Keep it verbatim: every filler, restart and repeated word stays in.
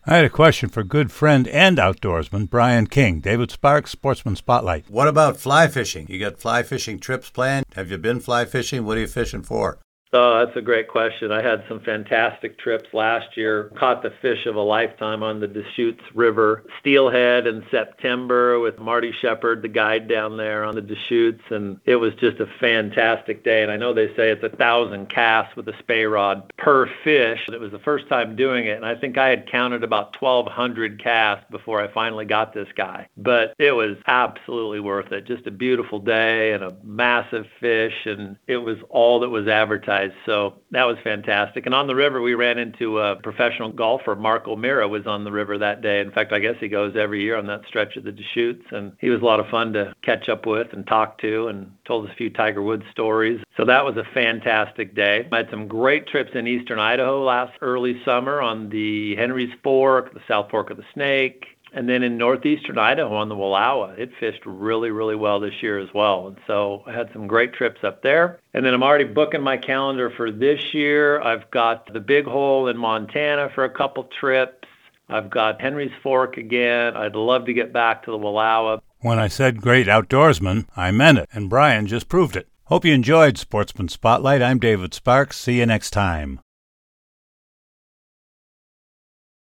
I had a question for good friend and outdoorsman Brian King. David Sparks, Sportsman Spotlight. What about fly fishing? You got fly fishing trips planned? Have you been fly fishing? What are you fishing for? Oh, that's a great question. I had some fantastic trips last year. Caught the fish of a lifetime on the Deschutes River, Steelhead in September with Marty Shepard, the guide down there on the Deschutes, and it was just a fantastic day. And I know they say it's a thousand casts with a spey rod per fish. It was the first time doing it, and I think I had counted about twelve hundred casts before I finally got this guy. But it was absolutely worth it. Just a beautiful day and a massive fish, and it was all that was advertised. So that was fantastic. And on the river, we ran into a professional golfer. Mark O'Meara was on the river that day. In fact, I guess he goes every year on that stretch of the Deschutes. And he was a lot of fun to catch up with and talk to, and told us a few Tiger Woods stories. So that was a fantastic day. I had some great trips in eastern Idaho last early summer on the Henry's Fork, the South Fork of the Snake. And then in northeastern Idaho on the Wallowa, it fished really, really well this year as well. And so I had some great trips up there. And then I'm already booking my calendar for this year. I've got the Big Hole in Montana for a couple trips. I've got Henry's Fork again. I'd love to get back to the Wallowa. When I said great outdoorsman, I meant it, and Brian just proved it. Hope you enjoyed Sportsman Spotlight. I'm David Sparks. See you next time.